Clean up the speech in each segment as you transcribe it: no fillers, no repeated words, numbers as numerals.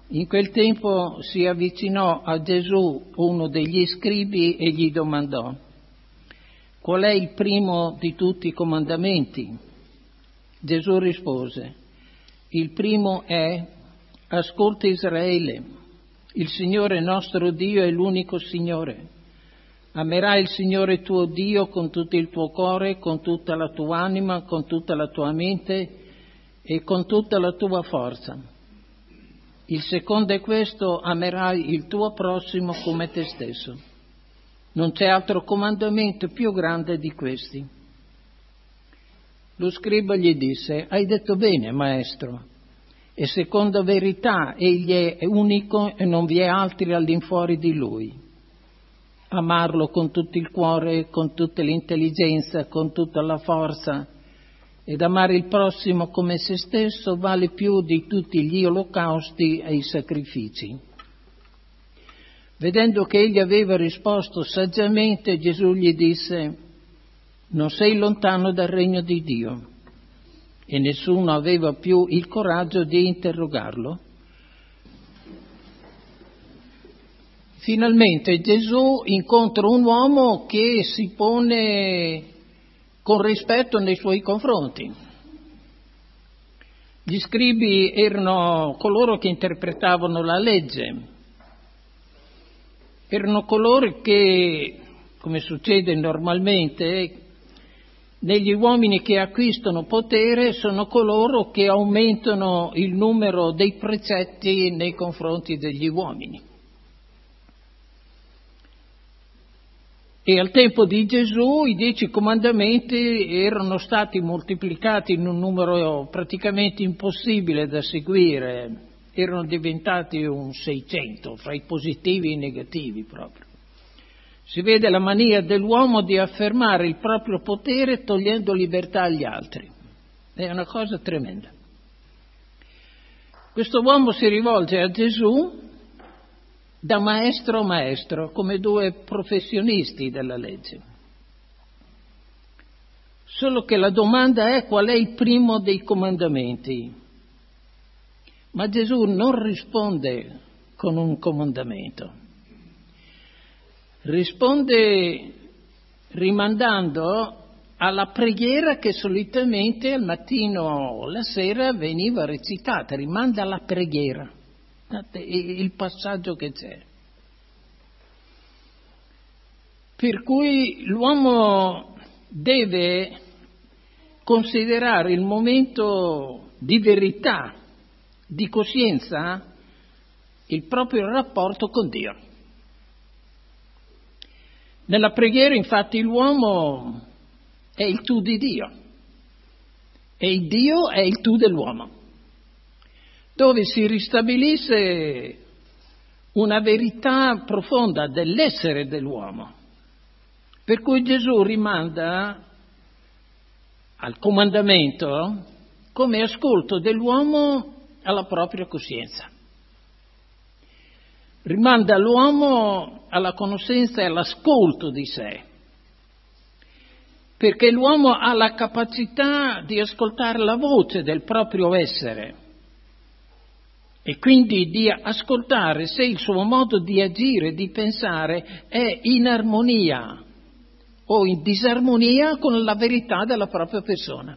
In quel tempo si avvicinò a Gesù uno degli scribi e gli domandò: qual è il primo di tutti i comandamenti? Gesù rispose: il primo è: ascolta Israele, il Signore nostro Dio è l'unico Signore. Amerai il Signore tuo Dio con tutto il tuo cuore, con tutta la tua anima, con tutta la tua mente e con tutta la tua forza. Il secondo è questo: amerai il tuo prossimo come te stesso. Non c'è altro comandamento più grande di questi. Lo scriba gli disse: hai detto bene, maestro. E secondo verità egli è unico e non vi è altri all'infuori di lui. Amarlo con tutto il cuore, con tutta l'intelligenza, con tutta la forza, ed amare il prossimo come se stesso vale più di tutti gli olocausti e i sacrifici. Vedendo che egli aveva risposto saggiamente, Gesù gli disse: non sei lontano dal regno di Dio. E nessuno aveva più il coraggio di interrogarlo. Finalmente Gesù incontra un uomo che si pone con rispetto nei suoi confronti. Gli scribi erano coloro che interpretavano la legge, erano coloro che, come succede normalmente, negli uomini che acquistano potere sono coloro che aumentano il numero dei precetti nei confronti degli uomini. E al tempo di Gesù i 10 comandamenti erano stati moltiplicati in un numero praticamente impossibile da seguire, erano diventati un 600, fra i positivi e i negativi proprio. Si vede la mania dell'uomo di affermare il proprio potere togliendo libertà agli altri. È una cosa tremenda. Questo uomo si rivolge a Gesù da maestro a maestro, come due professionisti della legge. Solo che la domanda è: qual è il primo dei comandamenti? Ma Gesù non risponde con un comandamento. Risponde rimandando alla preghiera che solitamente al mattino o la sera veniva recitata, rimanda alla preghiera, il passaggio che c'è. Per cui l'uomo deve considerare il momento di verità, di coscienza, il proprio rapporto con Dio. Nella preghiera, infatti, l'uomo è il tu di Dio e il Dio è il tu dell'uomo, dove si ristabilisce una verità profonda dell'essere dell'uomo. Per cui Gesù rimanda al comandamento come ascolto dell'uomo alla propria coscienza. Rimanda l'uomo alla conoscenza e all'ascolto di sé, perché l'uomo ha la capacità di ascoltare la voce del proprio essere e quindi di ascoltare se il suo modo di agire, di pensare è in armonia o in disarmonia con la verità della propria persona.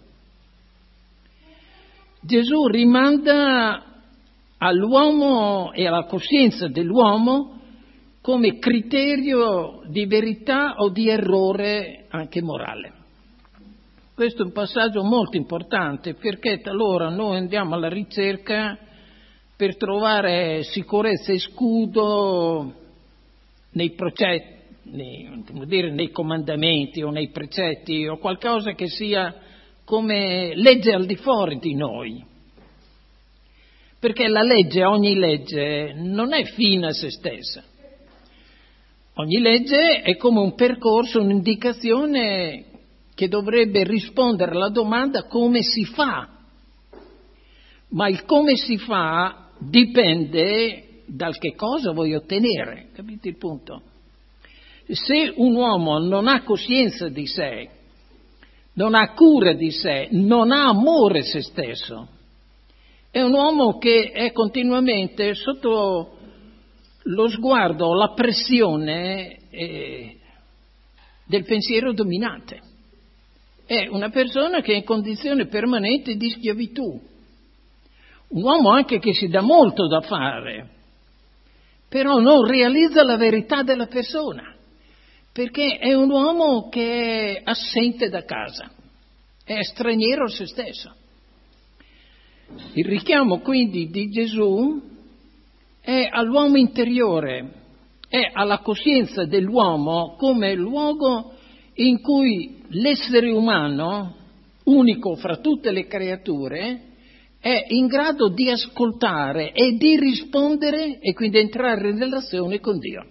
Gesù rimanda all'uomo e alla coscienza dell'uomo come criterio di verità o di errore anche morale. Questo è un passaggio molto importante, perché talora noi andiamo alla ricerca per trovare sicurezza e scudo nei nei comandamenti o nei precetti o qualcosa che sia come legge al di fuori di noi. Perché la legge, ogni legge, non è fine a se stessa. Ogni legge è come un percorso, un'indicazione che dovrebbe rispondere alla domanda come si fa. Ma il come si fa dipende dal che cosa vuoi ottenere, capite il punto? Se un uomo non ha coscienza di sé, non ha cura di sé, non ha amore se stesso, È un uomo che è continuamente sotto lo sguardo, la pressione del pensiero dominante. È una persona che è in condizione permanente di schiavitù. Un uomo anche che si dà molto da fare, però non realizza la verità della persona, perché è un uomo che è assente da casa, è straniero a se stesso. Il richiamo quindi di Gesù è all'uomo interiore, è alla coscienza dell'uomo come luogo in cui l'essere umano, unico fra tutte le creature, è in grado di ascoltare e di rispondere e quindi entrare in relazione con Dio.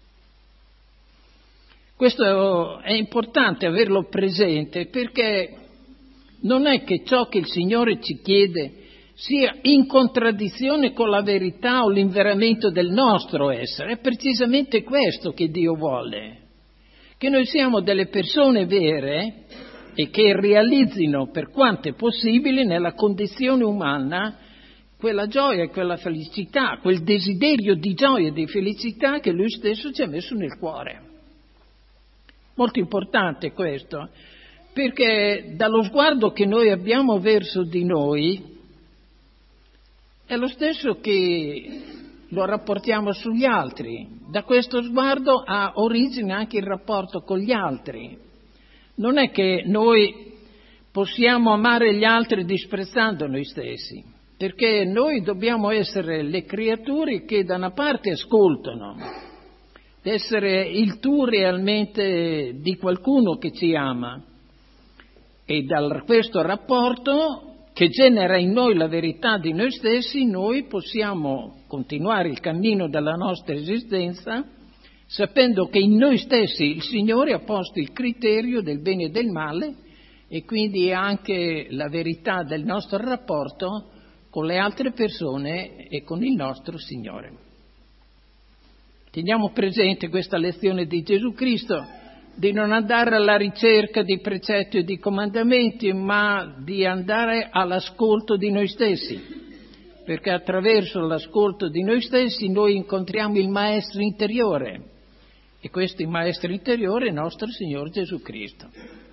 Questo è importante averlo presente, perché non è che ciò che il Signore ci chiede sia in contraddizione con la verità o l'inveramento del nostro essere. È precisamente questo che Dio vuole, che noi siamo delle persone vere e che realizzino per quanto è possibile nella condizione umana quella gioia e quella felicità, quel desiderio di gioia e di felicità che Lui stesso ci ha messo nel cuore. Molto importante questo, perché dallo sguardo che noi abbiamo verso di noi è lo stesso che lo rapportiamo sugli altri. Da questo sguardo ha origine anche il rapporto con gli altri. Non è che noi possiamo amare gli altri disprezzando noi stessi, perché noi dobbiamo essere le creature che da una parte ascoltano, essere il tu realmente di qualcuno che ci ama, e da questo rapporto che genera in noi la verità di noi stessi, noi possiamo continuare il cammino della nostra esistenza sapendo che in noi stessi il Signore ha posto il criterio del bene e del male, e quindi anche la verità del nostro rapporto con le altre persone e con il nostro Signore. Teniamo presente questa lezione di Gesù Cristo, di non andare alla ricerca di precetti e di comandamenti, ma di andare all'ascolto di noi stessi, perché attraverso l'ascolto di noi stessi noi incontriamo il Maestro interiore, e questo Maestro interiore è il nostro Signore Gesù Cristo.